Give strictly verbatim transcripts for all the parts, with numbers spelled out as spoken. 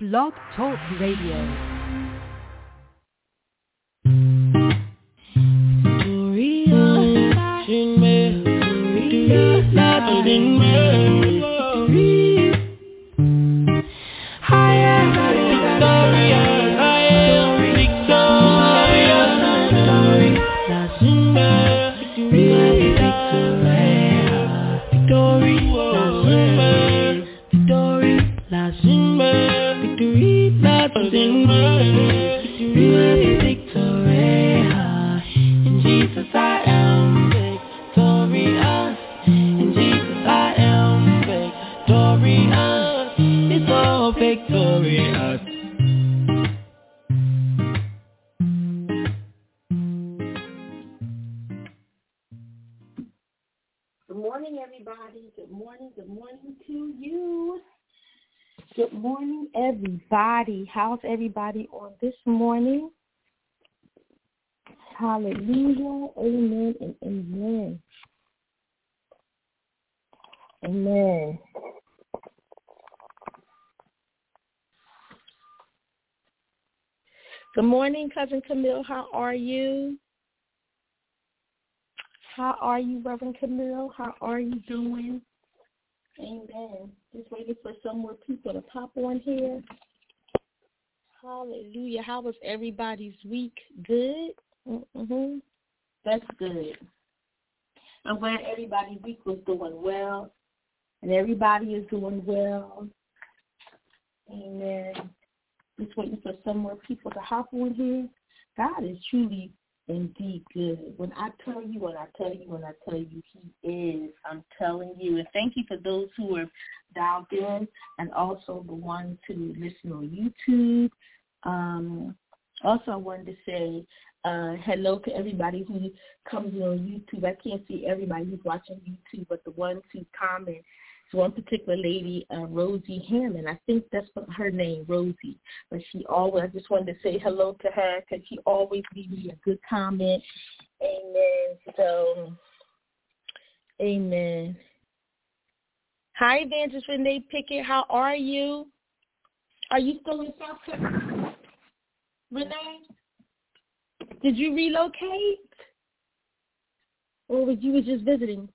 Blog Talk Radio. Everybody, how's everybody on this morning? Hallelujah, amen, and amen. Amen. Good morning, Cousin Camille. How are you? How are you, Reverend Camille? How are you doing? Amen. Just waiting for some more people to pop on here. Hallelujah. How was everybody's week? Good? Mm-hmm. That's good. I'm glad everybody's week was doing well, and everybody is doing well. Amen. Just waiting for some more people to hop on here. God is truly indeed good. When I tell you, when I tell you, when I tell you, he is. I'm telling you. And thank you for those who are dialed in and also the ones who listen on YouTube. Um, also, I wanted to say uh, hello to everybody who comes in on YouTube. I can't see everybody who's watching YouTube, but the ones who comment. So one particular lady, uh, Rosie Hammond, I think that's her name, Rosie. But she always, I just wanted to say hello to her because she always leaves me a good comment. Amen. So, amen. Hi, Evangelist Renee Pickett. How are you? Are you still in South Carolina? Renee? Did you relocate? Or was you was just visiting?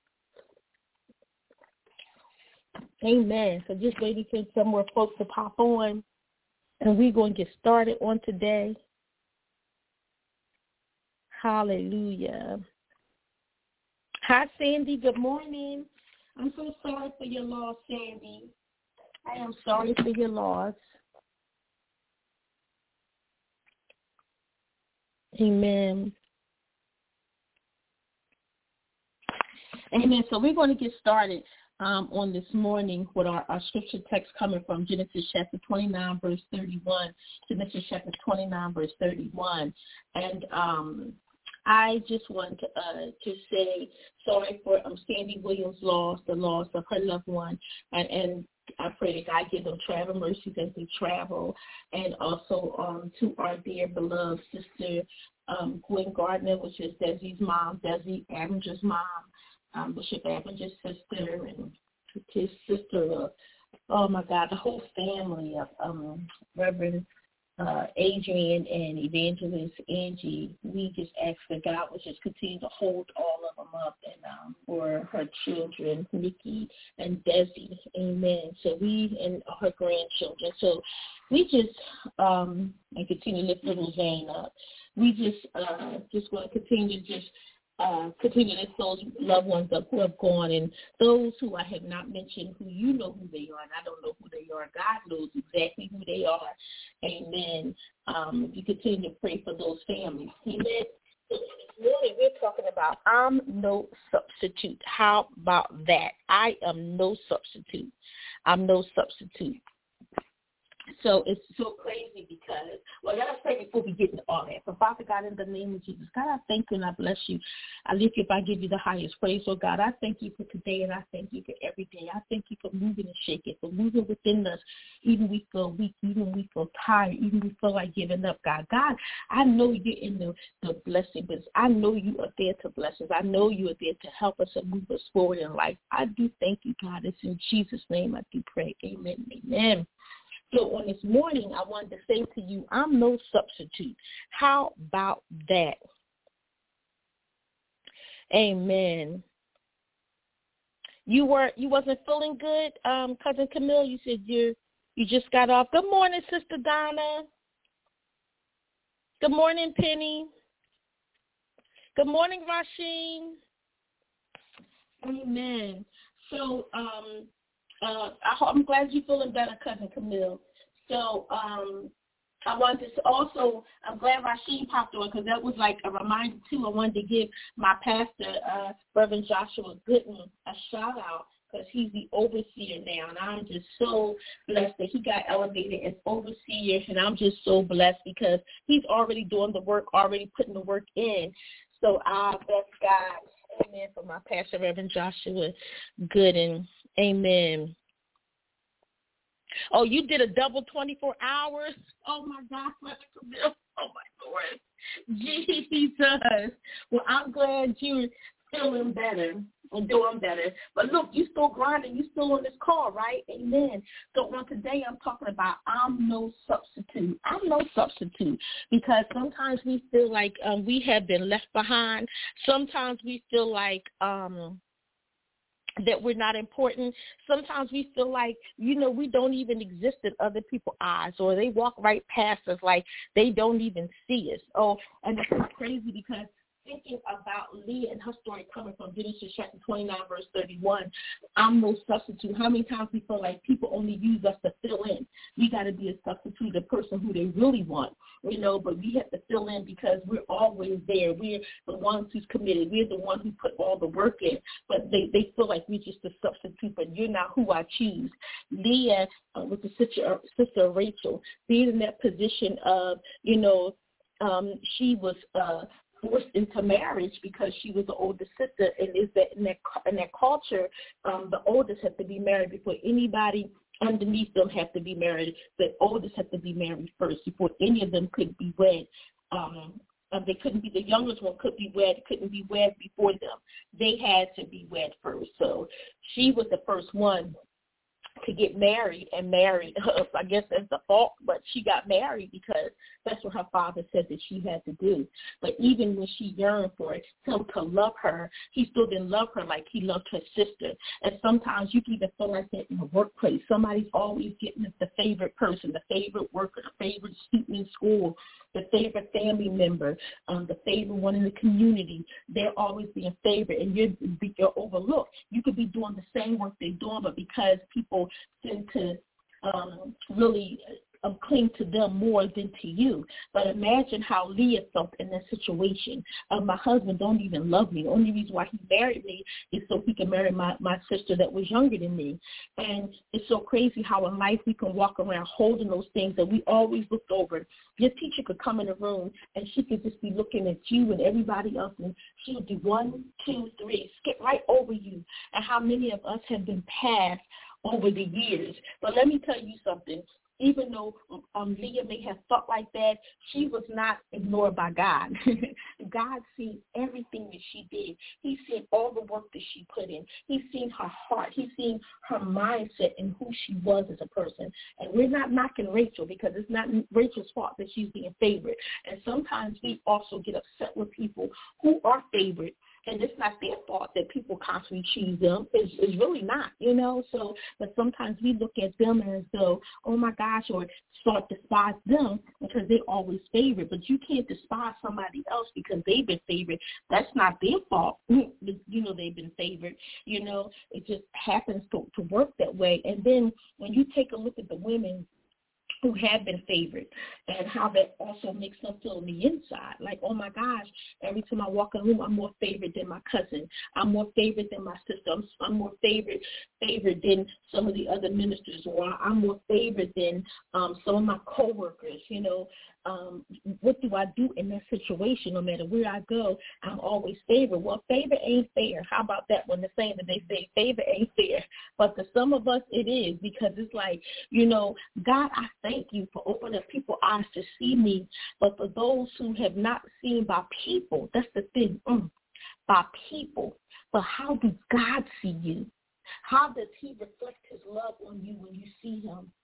Amen. So just waiting for some more folks to pop on, and we're going to get started on today. Hallelujah. Hi, Sandy. Good morning. I'm so sorry for your loss, Sandy. I am sorry for your loss. Amen. Amen. So we're going to get started. Um, on this morning with our, our scripture text coming from Genesis chapter twenty-nine, verse thirty-one, Genesis chapter twenty-nine, verse thirty-one. And um, I just want to, uh, to say sorry for um, Sandy Williams' loss, the loss of her loved one, and, and I pray that God give them travel mercies as they travel, and also um, to our dear beloved sister, um, Gwen Gardner, which is Desi's mom, Desi Avenger's mom. Um, Bishop Avenger's sister and his sister, uh, oh my God, the whole family of um, Reverend uh, Adrian and Evangelist Angie. We just ask that God would just continue to hold all of them up, and um, for her children, Nikki and Desi, amen. So we and her grandchildren. So we just um, and continue to lift little Zane up. We just uh, just want to continue to just. Uh, continue to lift those loved ones up who have gone, and those who I have not mentioned, who you know who they are, and I don't know who they are. God knows exactly who they are. Amen. Um, you continue to pray for those families. Amen. So this morning we're talking about I'm no substitute. How about that? I am no substitute. I'm no substitute. So it's so crazy because, well, let us pray before we get into all that. So, Father God, in the name of Jesus, God, I thank you and I bless you. I lift you up, I give you the highest praise. So, God, I thank you for today and I thank you for every day. I thank you for moving and shaking, for moving within us, even we feel weak, even we feel tired, even we feel like giving up, God. God, I know you're in the, the blessing business. I know you are there to bless us. I know you are there to help us and move us forward in life. I do thank you, God. It's in Jesus' name I do pray. Amen. Amen. So on this morning, I wanted to say to you, I'm no substitute. How about that? Amen. You were you wasn't feeling good, um, Cousin Camille. You said you you just got off. Good morning, Sister Donna. Good morning, Penny. Good morning, Rasheen. Amen. So um, uh, I, I'm glad you're feeling better, Cousin Camille. So um, I wanted to also, I'm glad Rasheen popped on because that was like a reminder, too. I wanted to give my pastor, uh, Reverend Joshua Gooden, a shout-out because he's the overseer now. And I'm just so blessed that he got elevated as overseer. And I'm just so blessed because he's already doing the work, already putting the work in. So I bless God. Amen. For my pastor, Reverend Joshua Gooden. Amen. Oh, you did a double twenty-four hours? Oh, my God. Oh, my Lord. Jesus. Well, I'm glad you're feeling better and doing better. But, look, you still grinding. You still on this call, right? Amen. So on today I'm talking about I'm no substitute. I'm no substitute because sometimes we feel like um, we have been left behind. Sometimes we feel like um, – that we're not important. Sometimes we feel like, you know, we don't even exist in other people's eyes, or they walk right past us like they don't even see us. Oh, and it's so crazy because thinking about Leah and her story coming from Genesis chapter twenty-nine, verse thirty-one, I'm no substitute. How many times we feel like people only use us to fill in? We got to be a substitute, the person who they really want, you know, but we have to fill in because we're always there. We're the ones who's committed. We're the ones who put all the work in, but they, they feel like we're just a substitute, but you're not who I choose. Leah, uh, with the sister, sister Rachel, being in that position of, you know, um, she was uh, forced into marriage because she was the older sister, and is that in that in that culture, um, the oldest have to be married before anybody underneath them have to be married. The oldest have to be married first before any of them could be wed. Um, um, they couldn't be, the youngest one could be wed, couldn't be wed before them. They had to be wed first. So she was the first one to get married and married. I guess that's the fault, but she got married because that's what her father said that she had to do. But even when she yearned for it, him to love her, he still didn't love her like he loved her sister. And sometimes you can even feel like that in the workplace. Somebody's always getting the favorite person, the favorite worker, the favorite student in school, the favorite family member, um, the favorite one in the community. They're always being favored, and you're, you're overlooked. You could be doing the same work they're doing, but because people tend to um, really um, cling to them more than to you. But imagine how Leah felt in that situation. Uh, my husband don't even love me. The only reason why he married me is so he can marry my, my sister that was younger than me. And it's so crazy how in life we can walk around holding those things that we always looked over. Your teacher could come in the room and she could just be looking at you and everybody else, and she would do one, two, three, skip right over you. And how many of us have been passed over the years. But let me tell you something. Even though um, Leah may have felt like that, she was not ignored by God. God seen everything that she did. He's seen all the work that she put in. He's seen her heart. He's seen her mindset and who she was as a person. And we're not knocking Rachel because it's not Rachel's fault that she's being favored. And sometimes we also get upset with people who are favored. And it's not their fault that people constantly choose them. It's, it's really not, you know. So, but sometimes we look at them as though, oh my gosh, or start to despise them because they're always favored. But you can't despise somebody else because they've been favored. That's not their fault. You know, they've been favored. You know, it just happens to, to work that way. And then when you take a look at the women who have been favored and how that also makes them feel on the inside. Like, oh, my gosh, every time I walk in the room, I'm more favored than my cousin. I'm more favored than my sister. I'm, I'm more favored, favored than some of the other ministers, or I'm more favored than um, some of my coworkers, you know. Um, what do I do in that situation? No matter where I go, I'm always favored. Well, favor ain't fair. How about that when they're saying that they say favor ain't fair? But to some of us, it is, because it's like, you know, God, I thank you for opening people's eyes to see me. But for those who have not seen by people, that's the thing, mm, by people. But how does God see you? How does he reflect his love on you when you see him?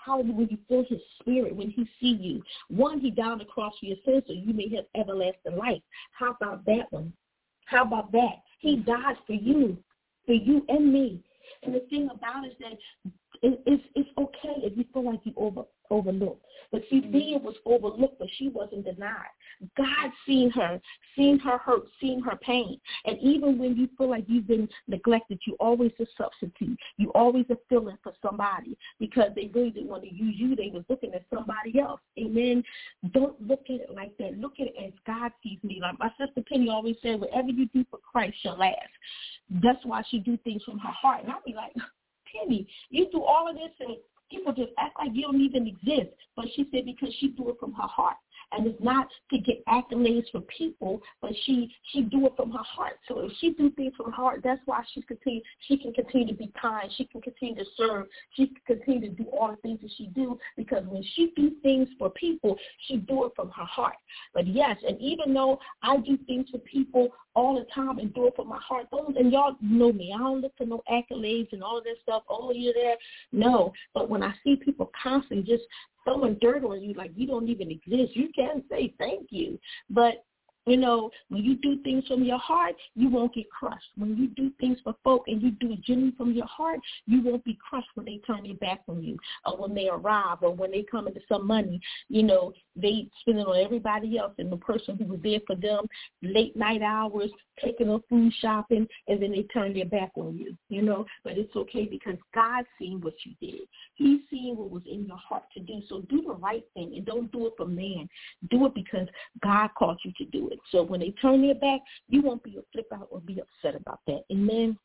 Hallelujah, when you feel his spirit, when he see you. One, he died on the cross for your sins so you may have everlasting life. How about that one? How about that? He died for you, for you and me. And the thing about it is that it, it's, it's okay if you feel like you over overlooked. But see, Leah was overlooked, but she wasn't denied. God seen her, seen her hurt, seen her pain. And even when you feel like you've been neglected, you always a substitute. You always a filling for somebody because they really didn't want to use you. They was looking at somebody else. Amen. Don't look at it like that. Look at it as God sees me. Like my sister Penny always said, whatever you do for Christ shall last. That's why she do things from her heart. And I'll be like, Penny, you do all of this and people just act like you don't even exist. But she said because she do it from her heart. And it's not to get accolades from people, but she she do it from her heart. So if she do things from her heart, that's why she continue she can continue to be kind. She can continue to serve. She can continue to do all the things that she do because when she do things for people, she do it from her heart. But yes, and even though I do things for people all the time and do it from my heart, those and y'all know me. I don't look for no accolades and all of that stuff. Oh, you're there. No. But when I see people constantly just throwing dirt on you like you don't even exist, you can say thank you. But, you know, when you do things from your heart, you won't get crushed. When you do things for folk and you do it genuinely from your heart, you won't be crushed when they turn their back on you or when they arrive or when they come into some money. You know, they spend it on everybody else and the person who was there for them, late night hours, taking them food shopping, and then they turn their back on you, you know. But it's okay because God seen what you did. He's seen what was in your heart to do. So do the right thing and don't do it for man. Do it because God called you to do it. So when they turn their back, you won't be a flip out or be upset about that. Amen.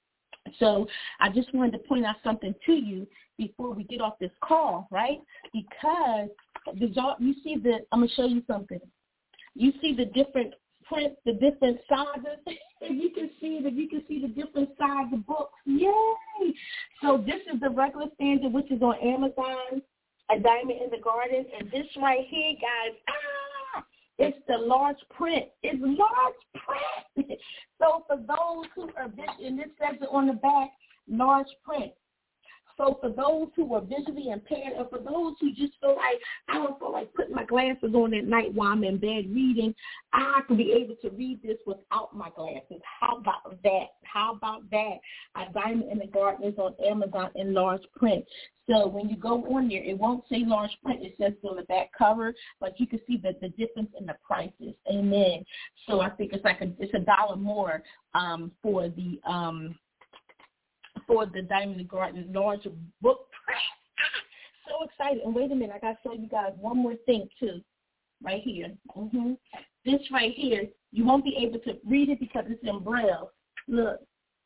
So I just wanted to point out something to you before we get off this call, right? Because did y'all, you see the, I'm going to show you something. You see the different print, the different sizes. If you can see it, if you can see the different size of books, yay! So this is the regular standard, which is on Amazon, A Diamond in the Garden. And this right here, guys, ah, it's the large print. It's large print. So for those who are, and this says it on the back, large print. So for those who are visually impaired or for those who just feel like, I don't feel like putting my glasses on at night while I'm in bed reading, I can be able to read this without my glasses. How about that? How about that? A Diamond in the Garden is on Amazon in large print. So when you go on there, it won't say large print. It says on the back cover, but you can see the, the difference in the prices. Amen. So I think it's like a, it's a dollar more um, for the um, for the Diamond in the Garden large book print. So excited. And wait a minute, I got to show you guys one more thing, too, right here. Mm-hmm. This right here, you won't be able to read it because it's in Braille. Look.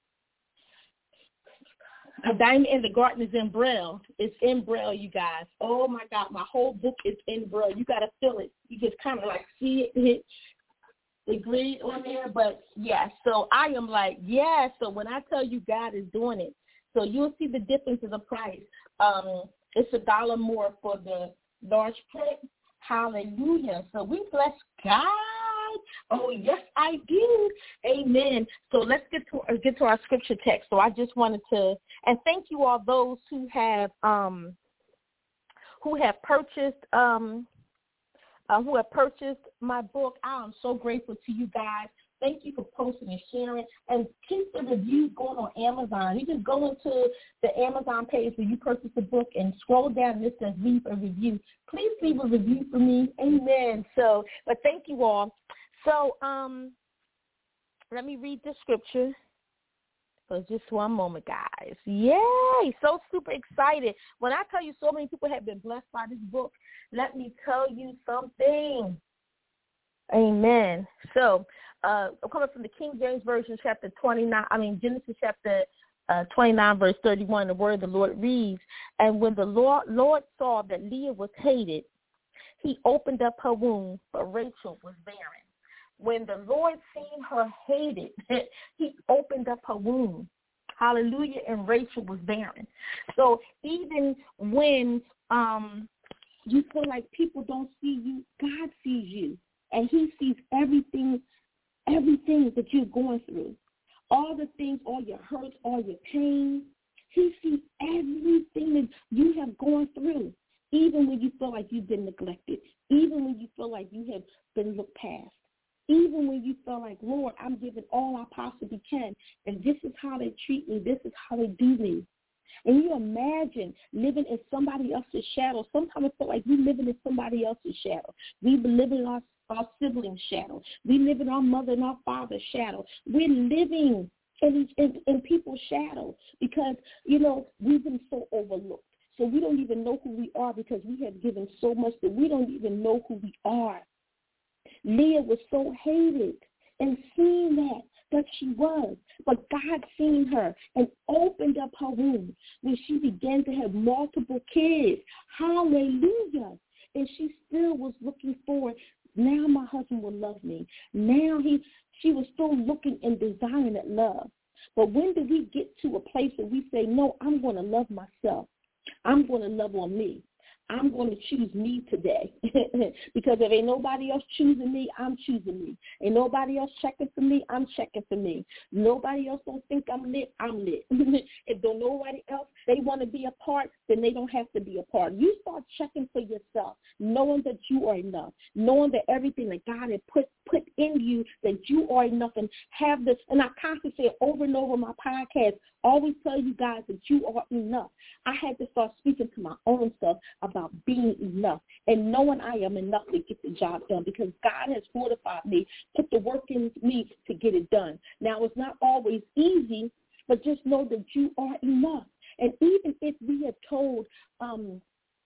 A Diamond in the Garden is in Braille. It's in Braille, you guys. Oh, my God, my whole book is in Braille. You got to feel it. You just kind of like see it hit the grid on there. But, yeah, so I am like, yeah. So when I tell you God is doing it, so you'll see the difference in the price. Um, it's a dollar more for the large print. Hallelujah. So we bless God. Oh, yes, I do. Amen. So let's get to uh, get to our scripture text. So I just wanted to, and thank you all those who have um, who have purchased um, uh, who have purchased my book. I am so grateful to you guys. Thank you for posting and sharing. And keep the reviews going on Amazon. You just go into the Amazon page where you purchase the book and scroll down and it says leave a review. Please leave a review for me. Amen. So, but thank you all. So um, let me read the scripture for just one moment, guys. Yay! So super excited. When I tell you so many people have been blessed by this book, let me tell you something. Amen. So uh, I'm coming from the King James Version, chapter twenty-nine, I mean Genesis chapter uh, twenty-nine, verse thirty-one, the word of the Lord reads, and when the Lord, Lord saw that Leah was hated, he opened up her womb, but Rachel was barren. When the Lord seen her hated, he opened up her womb. Hallelujah. And Rachel was barren. So even when um, you feel like people don't see you, God sees you. And he sees everything, everything that you're going through. All the things, all your hurts, all your pain. He sees everything that you have gone through, even when you feel like you've been neglected, even when you feel like you have been looked past, even when you feel like, Lord, I'm giving all I possibly can, and this is how they treat me, this is how they do me. And you imagine living in somebody else's shadow. Sometimes I feel like we're living in somebody else's shadow. We live in our, our sibling's shadow. We live in our mother and our father's shadow. We're living in, in, in people's shadow because, you know, we've been so overlooked. So we don't even know who we are because we have given so much that we don't even know who we are. Leah was so hated, and seeing that, that she was. But God seen her and opened up her womb when she began to have multiple kids. Hallelujah. And she still was looking forward. Now my husband will love me. Now he, she was still looking and desiring that love. But when do we get to a place where we say, no, I'm going to love myself. I'm going to love on me. I'm going to choose me today because if ain't nobody else choosing me, I'm choosing me. Ain't nobody else checking for me, I'm checking for me. Nobody else don't think I'm lit, I'm lit. If don't nobody else, they want to be a part, then they don't have to be a part. You start checking for yourself, knowing that you are enough, knowing that everything that God had put, put in you, that you are enough, and have this, and I constantly say over and over my podcast, always tell you guys that you are enough. I had to start speaking to my own self about being enough and knowing I am enough to get the job done because God has fortified me, put the work in me to get it done. Now, it's not always easy, but just know that you are enough. And even if we have told um,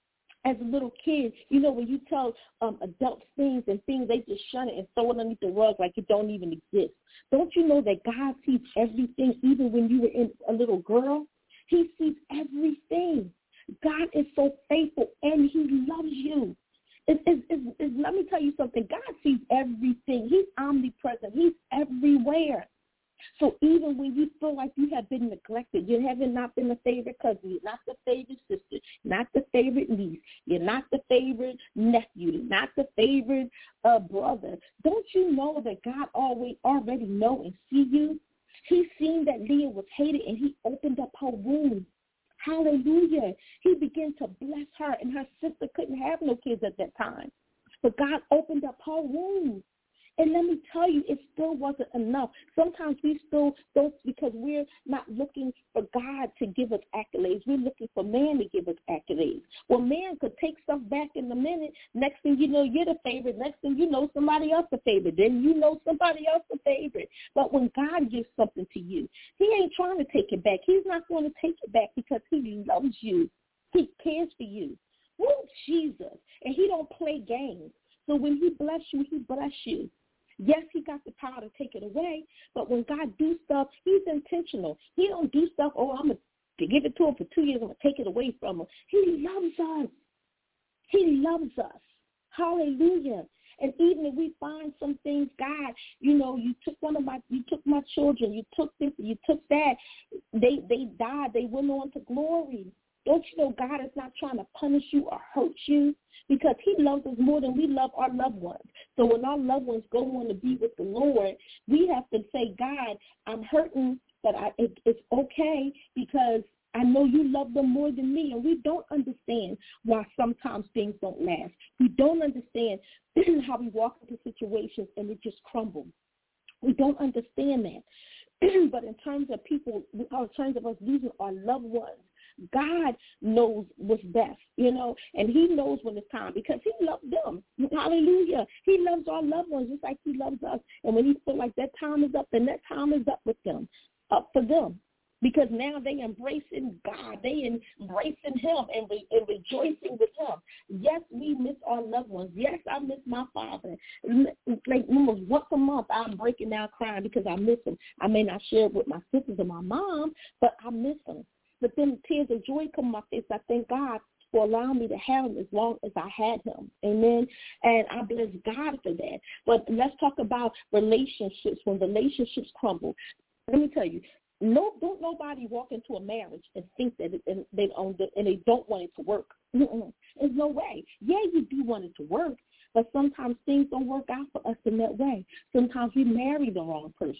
as a little kid, you know, when you tell um, adults things and things, they just shun it and throw it underneath the rug like it don't even exist. Don't you know that God sees everything, even when you were in a little girl? He sees everything. God is so faithful, and he loves you. It's, it's, it's, it's, let me tell you something. God sees everything. He's omnipresent. He's everywhere. So even when you feel like you have been neglected, you haven't not been the favorite cousin, you're not the favorite sister, not the favorite niece, you're not the favorite nephew, you're not the favorite uh, brother, don't you know that God always already know and see you? He's seen that Leah was hated, and he opened up her womb. Hallelujah. He began to bless her, and her sister couldn't have no kids at that time. But God opened up her womb. And let me tell you, it still wasn't enough. Sometimes we still don't, because we're not looking for God to give us accolades. We're looking for man to give us accolades. Well, man could take stuff back in a minute. Next thing you know, you're the favorite. Next thing you know, somebody else the favorite. Then you know somebody else the favorite. But when God gives something to you, he ain't trying to take it back. He's not going to take it back because he loves you. He cares for you. Woo, Jesus. And he don't play games. So when he bless you, he bless you. Yes, he got the power to take it away, but when God do stuff, he's intentional. He don't do stuff, oh, I'm going to give it to him for two years, I'm going to take it away from him. He loves us. He loves us. Hallelujah. And even if we find some things, God, you know, you took one of my, you took my children, you took this, you took that, they they died, they went on to glory. Don't you know God is not trying to punish you or hurt you because he loves us more than we love our loved ones. So when our loved ones go on to be with the Lord, we have to say, God, I'm hurting, but I, it, it's okay because I know you love them more than me. And we don't understand why sometimes things don't last. We don't understand how we walk into situations and it just crumbles. We don't understand that. But in terms of people, in terms of us losing our loved ones, God knows what's best, you know, and he knows when it's time because he loves them. Hallelujah. He loves our loved ones just like he loves us. And when he feels like that time is up, then that time is up with them, up for them. Because now they embracing God. They embracing him and, re- and rejoicing with him. Yes, we miss our loved ones. Yes, I miss my father. Like almost once a month, I'm breaking down crying because I miss him. I may not share it with my sisters or my mom, but I miss him. But then tears of joy come on my face. I thank God for allowing me to have him as long as I had him. Amen. And I bless God for that. But let's talk about relationships. When relationships crumble, let me tell you, no, don't nobody walk into a marriage and think that it, and they own it, and they don't want it to work. Mm-mm. There's no way. Yeah, you do want it to work, but sometimes things don't work out for us in that way. Sometimes we marry the wrong person.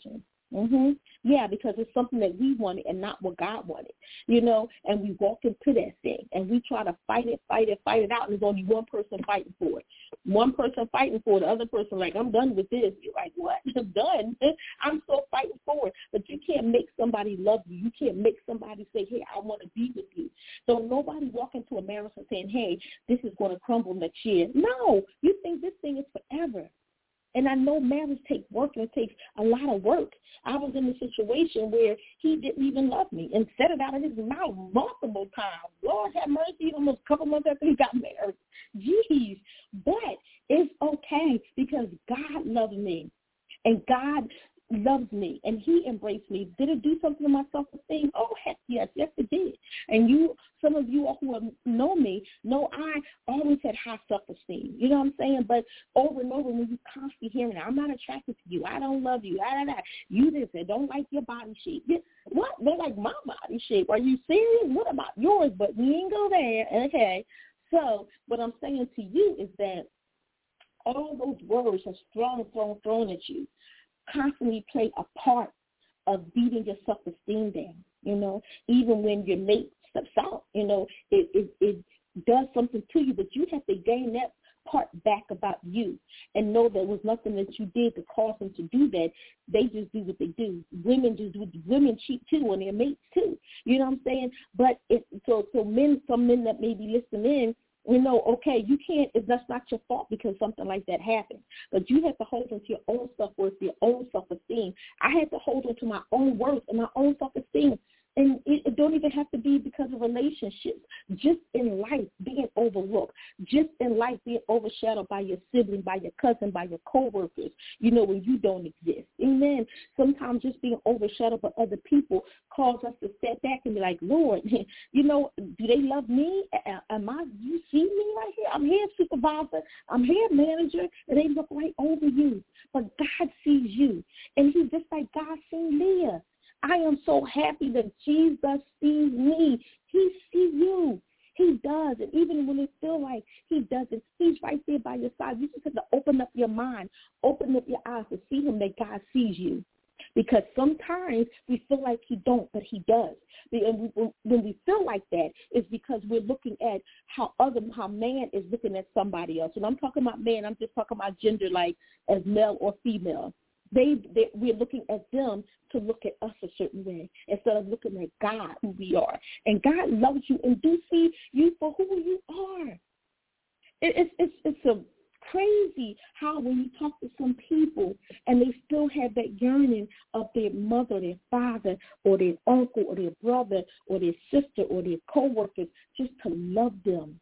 Mhm. Yeah, because it's something that we wanted and not what God wanted, you know, and we walk into that thing and we try to fight it, fight it, fight it out, and there's only one person fighting for it. One person fighting for it, the other person like, I'm done with this. You're like, what? I'm done. I'm still fighting for it. But you can't make somebody love you. You can't make somebody say, hey, I want to be with you. So nobody walk into a marriage and saying, hey, this is going to crumble next year. No, you think this thing is forever. And I know marriage takes work and it takes a lot of work. I was in a situation where he didn't even love me and said it out of his mouth multiple times. Lord have mercy, almost a couple months after he got married. Jeez. But it's okay because God loves me and God loves me and he embraced me. Did it do something to my self-esteem? Oh, heck yes. Yes, it did. And you, some of you who have known me know I always had high self-esteem. You know what I'm saying? But over and over when you constantly hearing it, I'm not attracted to you. I don't love you. I, I, I. You this and don't like your body shape. What? Don't like my body shape. Are you serious? What about yours? But we ain't go there. Okay. So what I'm saying to you is that all those words are thrown, thrown, thrown at you. Constantly play a part of beating your self-esteem down, you know, even when your mate steps out, you know, it, it, it does something to you, but you have to gain that part back about you and know there was nothing that you did to cause them to do that. They just do what they do. Women just do, women cheat too on their mates too, you know what I'm saying? But it, so, so men, some men that may be listening in, you know, okay, you can't, that's not your fault because something like that happened. But you have to hold on to your own self-worth, your own self-esteem. I had to hold on to my own worth and my own self-esteem. And it, it don't even have to be because of relationships. Just in life, being overlooked. Just in life, being overshadowed by your sibling, by your cousin, by your coworkers, you know, when you don't exist. Amen. Sometimes just being overshadowed by other people cause us to step back and be like, Lord, you know, do they love me? Am I, you see me right here? I'm here, supervisor. I'm here, manager. And they look right over you. But God sees you. And he's just like God seen Leah. I am so happy that Jesus sees me. He sees you. He does. And even when it feels like he doesn't, he's right there by your side. You just have to open up your mind, open up your eyes to see him, that God sees you. Because sometimes we feel like he don't, but he does. And we, when we feel like that, it's because we're looking at how other, how man is looking at somebody else. And I'm talking about man, I'm just talking about gender, like as male or female. They, they, we're looking at them to look at us a certain way instead of looking at God, who we are. And God loves you and do see you for who you are. It, it's, it's, it's a crazy how when you talk to some people and they still have that yearning of their mother, their father, or their uncle, or their brother, or their sister, or their coworkers, just to love them.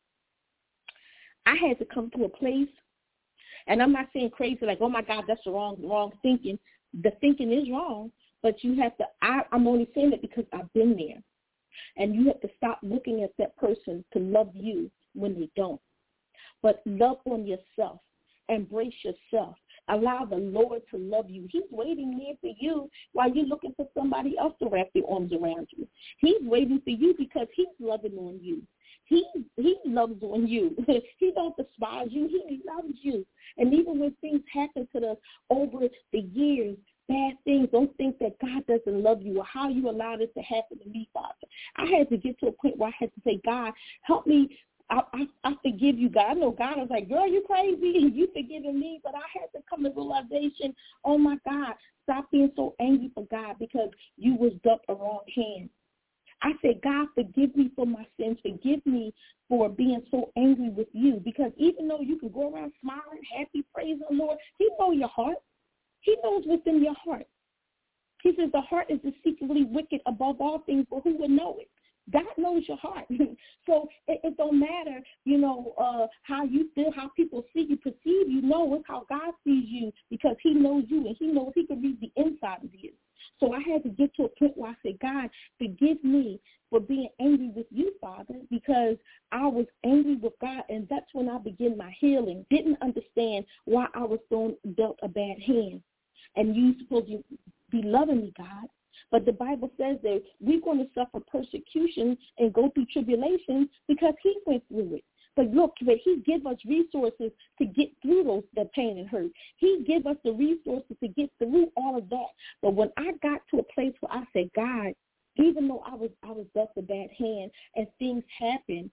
I had to come to a place. And I'm not saying crazy, like, oh, my God, that's the wrong, wrong thinking. The thinking is wrong, but you have to, I, I'm only saying it because I've been there. And you have to stop looking at that person to love you when they don't. But love on yourself. Embrace yourself. Allow the Lord to love you. He's waiting there for you while you're looking for somebody else to wrap their arms around you. He's waiting for you because he's loving on you. He he loves on you. He don't despise you. He loves you. And even when things happen to us over the years, bad things, don't think that God doesn't love you or how you allowed it to happen to me, Father. I had to get to a point where I had to say, God, help me. I, I, I forgive you, God. I know God was like, girl, you crazy, and you forgiving me. But I had to come to realization, oh, my God, stop being so angry for God because you was dealt a wrong hand. I said, God, forgive me for my sins. Forgive me for being so angry with you. Because even though you can go around smiling, happy, praising the Lord, he knows your heart. He knows what's in your heart. He says the heart is deceitfully wicked above all things, but who would know it? God knows your heart. So it, it don't matter, you know, uh, how you feel, how people see you, perceive you. No, it's how God sees you because he knows you and he knows he can read the inside of you. So I had to get to a point where I said, God, forgive me for being angry with you, Father, because I was angry with God, and that's when I began my healing. Didn't understand why I was thrown, dealt a bad hand. And you supposed to be loving me, God. But the Bible says that we're going to suffer persecution and go through tribulation because he went through it. But look, but he give us resources to get through those the pain and hurt. He give us the resources to get through all of that. But when I got to a place where I said, God, even though I was I was dealt a bad hand and things happened,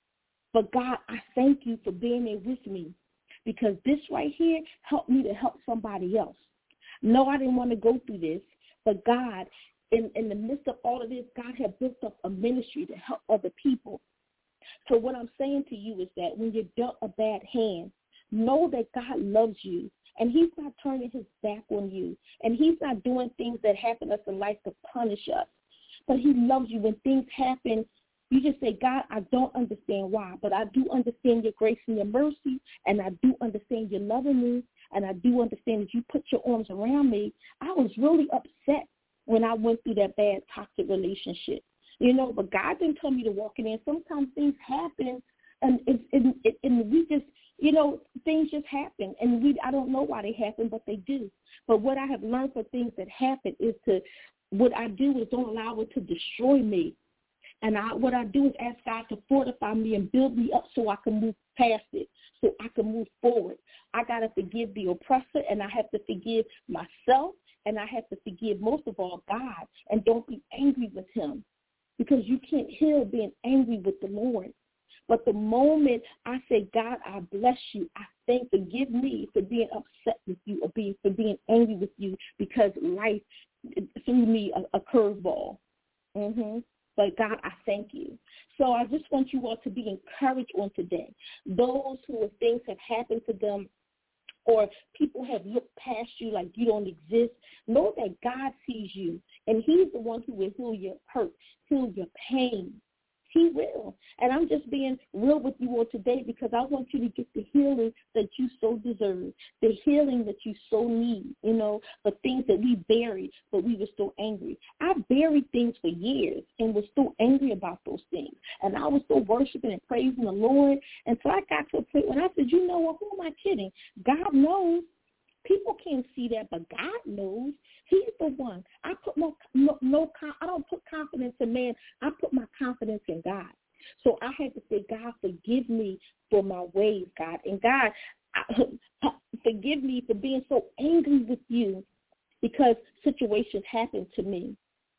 but God, I thank you for being there with me, because this right here helped me to help somebody else. No, I didn't want to go through this, but God, in, in the midst of all of this, God had built up a ministry to help other people. So what I'm saying to you is that when you're dealt a bad hand, know that God loves you, and he's not turning his back on you, and he's not doing things that happen to us in life to punish us. But he loves you. When things happen, you just say, God, I don't understand why, but I do understand your grace and your mercy, and I do understand your loving me, and I do understand that you put your arms around me. I was really upset when I went through that bad toxic relationship. You know, but God didn't tell me to walk it in. Sometimes things happen, and it's and, and we just, you know, things just happen, and we I don't know why they happen, but they do. But what I have learned for things that happen is to, what I do is don't allow it to destroy me. And I, what I do is ask God to fortify me and build me up so I can move past it, so I can move forward. I got to forgive the oppressor, and I have to forgive myself, and I have to forgive, most of all, God, and don't be angry with him, because you can't heal being angry with the Lord. But the moment I say, God, I bless you, I thank, forgive me for being upset with you or being for being angry with you because life threw me a, a curveball. Mm-hmm. But, God, I thank you. So I just want you all to be encouraged on today. Those who things have happened to them, or people have looked past you like you don't exist, know that God sees you, and he's the one who will heal your hurt, heal your pain. He will. And I'm just being real with you all today, because I want you to get the healing that you so deserve, the healing that you so need, you know, the things that we buried, but we were still angry. I buried things for years and was still angry about those things. And I was still worshiping and praising the Lord. And so I got to a point when I said, you know what, who am I kidding? God knows. People can't see that, but God knows. He's the one. I put no, no, no, I don't put confidence in man. I put my confidence in God. So I had to say, God, forgive me for my ways, God. And God, I, forgive me for being so angry with you because situations happen to me.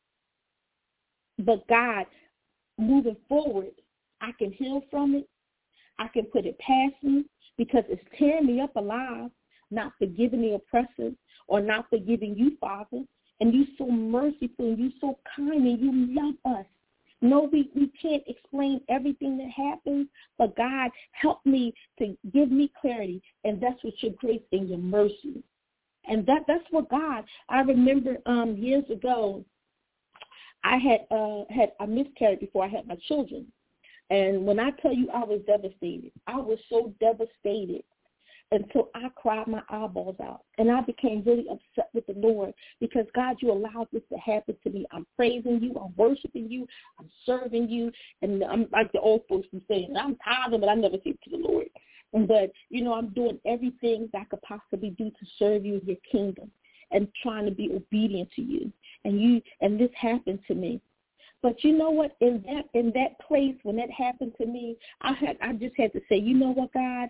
But God, moving forward, I can heal from it. I can put it past me because it's tearing me up alive. Not forgiving the oppressor, or not forgiving you, Father. And you so merciful, and you so kind, and you love us. No, we, we can't explain everything that happens, but God, help me to give me clarity, and that's with your grace and your mercy. And that that's what God, I remember um, years ago, I had uh, had a miscarriage before I had my children. And when I tell you I was devastated, I was so devastated. Until I cried my eyeballs out. And I became really upset with the Lord because, God, you allowed this to happen to me. I'm praising you. I'm worshiping you. I'm serving you. And I'm like the old folks who say, I'm tired, but I never say it to the Lord. But, you know, I'm doing everything that I could possibly do to serve you in your kingdom and trying to be obedient to you. And you, and this happened to me. But you know what? In that in that place, when that happened to me, I had I just had to say, you know what, God?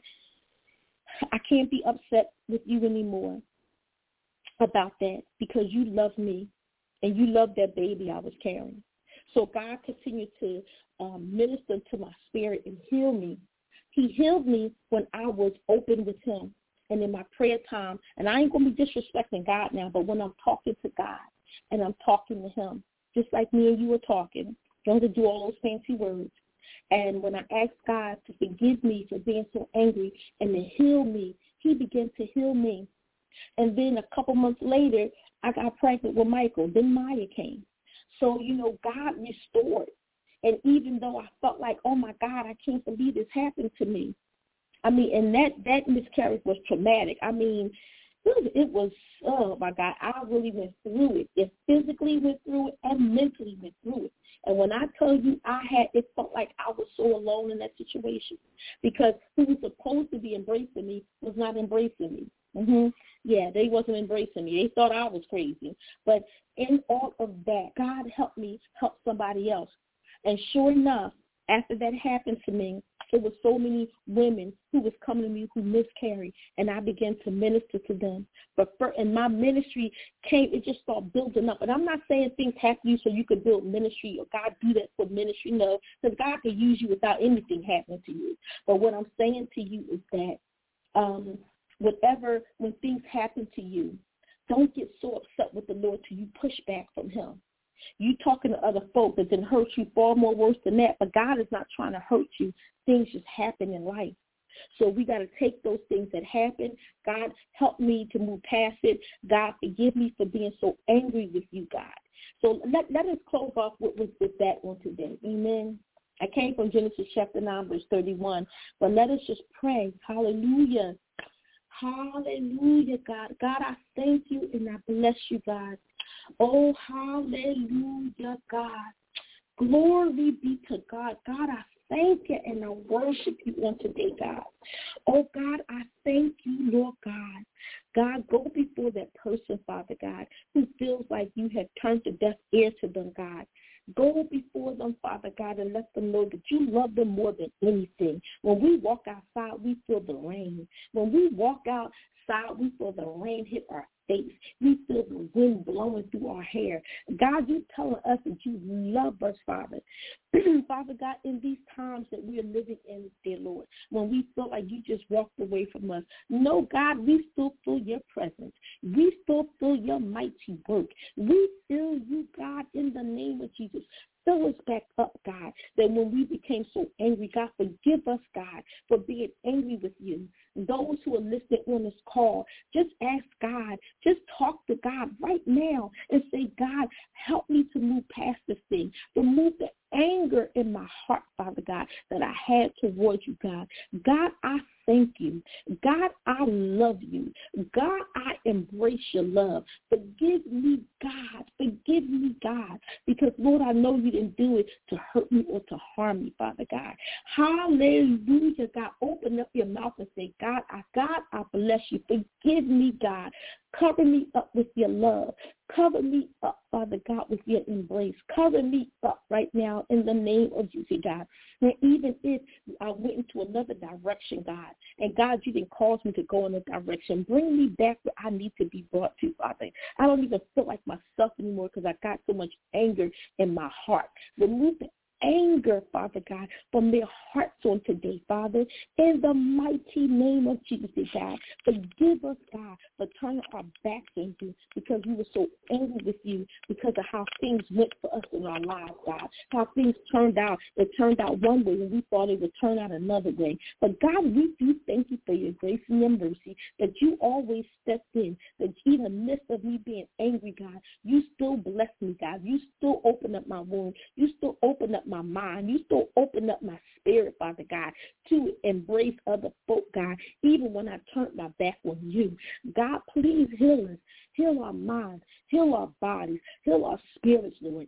I can't be upset with you anymore about that because you love me and you love that baby I was carrying. So God continued to um, minister to my spirit and heal me. He healed me when I was open with him and in my prayer time. And I ain't going to be disrespecting God now, but when I'm talking to God and I'm talking to him, just like me and you were talking, don't have to do all those fancy words. And when I asked God to forgive me for being so angry and to heal me, he began to heal me. And then a couple months later, I got pregnant with Michael. Then Maya came. So, you know, God restored. And even though I felt like, oh, my God, I can't believe this happened to me. I mean, and that, that miscarriage was traumatic. I mean, it was, oh, my God, I really went through it. It physically went through it and mentally went through it. And when I tell you I had, it felt like I was so alone in that situation because who was supposed to be embracing me was not embracing me. Mm-hmm. Yeah, they wasn't embracing me. They thought I was crazy. But in all of that, God helped me help somebody else. And sure enough, after that happened to me, it was so many women who was coming to me who miscarried, and I began to minister to them. But for, and my ministry came, it just started building up. And I'm not saying things happen to you so you can build ministry or God do that for ministry. No, because God can use you without anything happening to you. But what I'm saying to you is that um, whatever, when things happen to you, don't get so upset with the Lord till you push back from him. You talking to other folk that can hurt you far more worse than that, but God is not trying to hurt you. Things just happen in life. So we got to take those things that happen. God, help me to move past it. God, forgive me for being so angry with you, God. So let, let us close off with, with, with that one today. Amen. I came from Genesis chapter nine, verse thirty-one, but let us just pray. Hallelujah. Hallelujah, God. God, I thank you and I bless you, God. Oh, hallelujah, God. Glory be to God. God, I thank you and I worship you on today, God. Oh, God, I thank you, Lord God. God, go before that person, Father God, who feels like you have turned a deaf ear to them, God. Go before them, Father God, and let them know that you love them more than anything. When we walk outside, we feel the rain. When we walk outside, we feel the rain hit our face. We feel the wind blowing through our hair. God, you're telling us that you love us, Father. Father God, in these times that we are living in, dear Lord, when we feel like you just walked away from us, no, God, we still feel your presence. We still feel your mighty work. We feel you, God, in the name of Jesus. Fill us back up, God, that when we became so angry, God, forgive us, God, for being angry with you. Those who are listening on this call, just ask God, just talk to God right now and say, God, help me to move past this thing. Remove the anger in my heart, Father God, that I had towards you, God. God, I thank you. God, I love you. God, I embrace your love. Forgive me, God. Forgive me, God, because, Lord, I know you didn't do it to hurt me or to harm me, Father God. Hallelujah, God. Open up your mouth and say, God, I, God, I bless you. Forgive me, God. Cover me up with your love. Cover me up, Father God, with your embrace. Cover me up right now in the name of Jesus, God. And even if I went into another direction, God, and God, you didn't cause me to go in a direction, bring me back where I need to be brought to, Father. I don't even feel like myself anymore because I got so much anger in my heart. Remove the anger, Father God, from their hearts on today, Father, in the mighty name of Jesus, God. Forgive us, God, for turning our backs on you because we were so angry with you because of how things went for us in our lives, God, how things turned out. It turned out one way and we thought it would turn out another way. But, God, we do thank you for your grace and your mercy, that you always stepped in, that in the midst of me being angry, God, you still bless me, God. You still open up my wound. You still open up my mind. You still open up my spirit, Father God, to embrace other folk, God, even when I turned my back on you. God, please heal us. Heal our minds. Heal our bodies. Heal our spirits, Lord.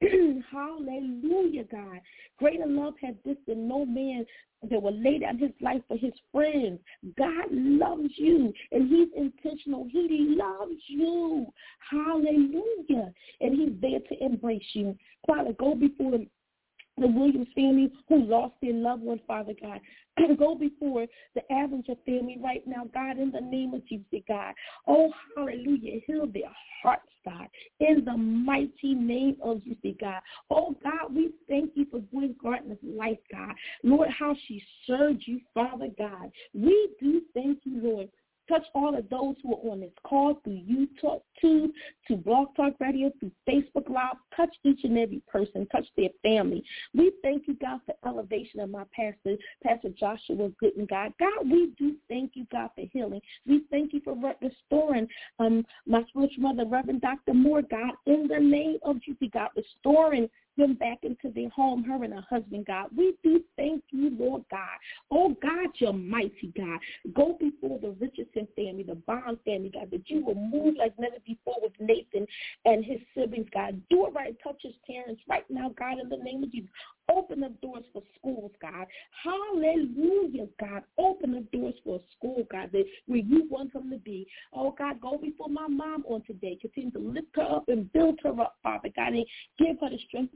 Hallelujah, God. Greater love has this than no man that will lay down his life for his friends. God loves you, and he's intentional. He loves you. Hallelujah. And he's there to embrace you. Father, go before him. The Williams family who lost their loved one, Father God. Go before the Avenger family right now, God, in the name of Jesus, God. Oh, hallelujah. Heal their hearts, God, in the mighty name of Jesus, God. Oh, God, we thank you for Gwen Gardner's life, God. Lord, how she served you, Father God. We do thank you, Lord. Touch all of those who are on this call through YouTube, to Blog Talk Radio, through Facebook Live. Touch each and every person. Touch their family. We thank you, God, for elevation of my pastor, Pastor Joshua Gooden, God. God, we do thank you, God, for healing. We thank you for restoring um, my spiritual mother, Reverend Doctor Moore, God, in the name of Jesus, God, restoring them back into their home, her and her husband, God. We do thank you, Lord God. Oh, God, you're mighty, God. Go before the Richardson family, the Bond family, God, that you will move like never before with Nathan and his siblings, God. Do it right. Touch his parents right now, God, in the name of Jesus. Open up doors for schools, God. Hallelujah, God. Open up doors for a school, God, that where you want them to be. Oh, God, go before my mom on today. Continue to lift her up and build her up, Father God, and give her the strength to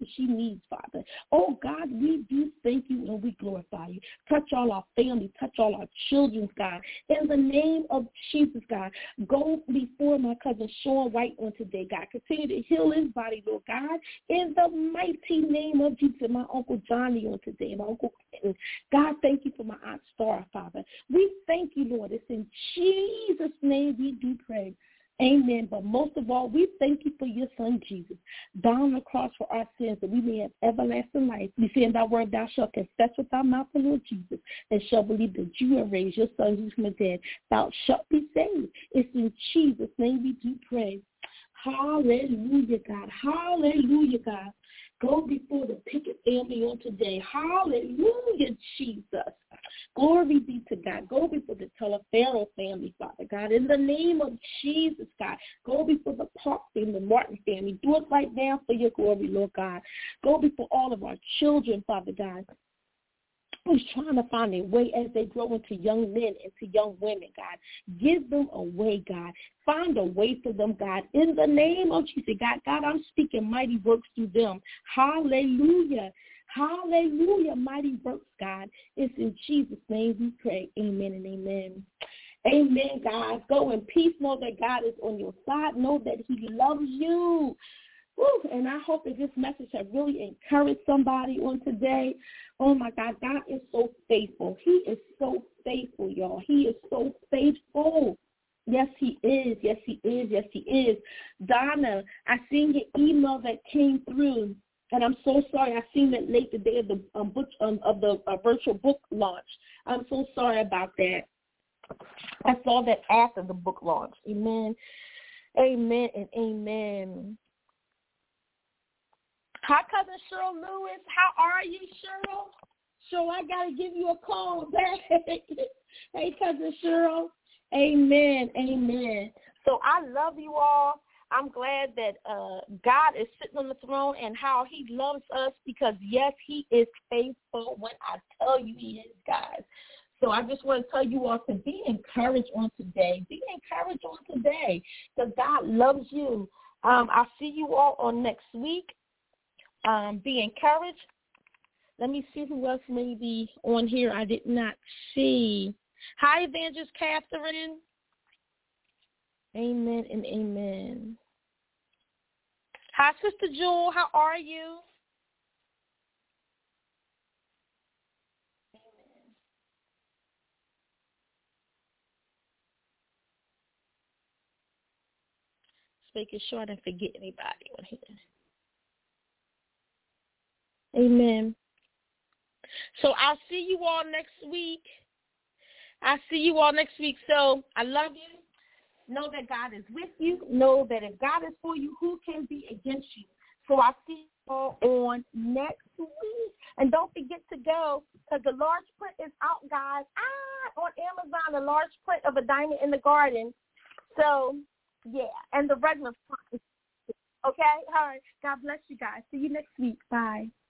she needs, Father. Oh, God, we do thank you and we glorify you. Touch all our family. Touch all our children, God. In the name of Jesus, God, go before my cousin Sean White on today, God. Continue to heal his body, Lord God. In the mighty name of Jesus, my Uncle Johnny on today, my Uncle Clinton. God, thank you for my Aunt Star, Father. We thank you, Lord. It's in Jesus' name we do pray. Amen. But most of all, we thank you for your son, Jesus, down on the cross for our sins, that we may have everlasting life. We say in thy word, thou shalt confess with thy mouth the Lord Jesus, and shall believe that you have raised your son Jesus from the dead. Thou shalt be saved. It's in Jesus' name we do pray. Hallelujah, God. Hallelujah, God. Go before the Pickett family on today. Hallelujah, Jesus. Glory be to God. Go before the Telefaro family, Father God. In the name of Jesus, God. Go before the Park family, the Martin family. Do it right now for your glory, Lord God. Go before all of our children, Father God, who's trying to find their way as they grow into young men, into young women, God. Give them a way, God. Find a way for them, God. In the name of Jesus, God, God, I'm speaking mighty works through them. Hallelujah. Hallelujah. Mighty works, God. It's in Jesus' name we pray. Amen and amen. Amen, God. Go in peace. Know that God is on your side. Know that he loves you. Woo, and I hope that this message has really encouraged somebody on today. Oh, my God, God is so faithful. He is so faithful, y'all. He is so faithful. Yes, he is. Yes, he is. Yes, he is. Donna, I seen your email that came through, and I'm so sorry. I seen it late the day of the um, book um, of the uh, virtual book launch. I'm so sorry about that. I saw that after the book launch. Amen. Amen and amen. Hi, Cousin Cheryl Lewis. How are you, Cheryl? So I got to give you a call back. Hey, Cousin Cheryl. Amen. Amen. So I love you all. I'm glad that uh, God is sitting on the throne and how he loves us because, yes, he is faithful when I tell you he is, guys. So I just want to tell you all to be encouraged on today. Be encouraged on today because God loves you. Um, I'll see you all on next week. Um, be encouraged. Let me see who else may be on here I did not see. Hi, Evangelist Catherine. Amen and amen. Hi, Sister Jewel. How are you? Amen. Just making sure I didn't forget anybody on here. Amen. So I'll see you all next week. I'll see you all next week. So I love you. Know that God is with you. Know that if God is for you, who can be against you? So I'll see you all on next week. And don't forget to go because the large print is out, guys. Ah, on Amazon, the large print of A Diamond in the Garden. So, yeah, and the regular print. Okay? All right. God bless you guys. See you next week. Bye.